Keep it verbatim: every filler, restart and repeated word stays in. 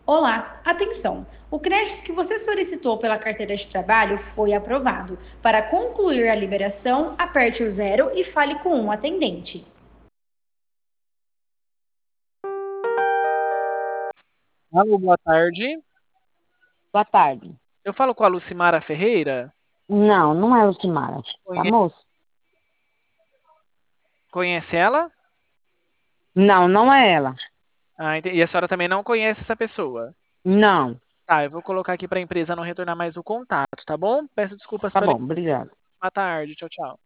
Olá, atenção! O crédito que você solicitou pela carteira de trabalho foi aprovado. Para concluir a liberação, aperte o zero e fale com um atendente. Alô, boa tarde. Boa tarde. Eu falo com a Lucimara Ferreira. Não, não é Lucimara. Tá, Conhe- moço? Conhece ela? Não, não é ela. Ah, ente- e a senhora também não conhece essa pessoa? Não. Tá, eu vou colocar aqui para a empresa não retornar mais o contato, tá bom? Peço desculpas Tá pela. bom, obrigado. Boa tarde, tchau, tchau.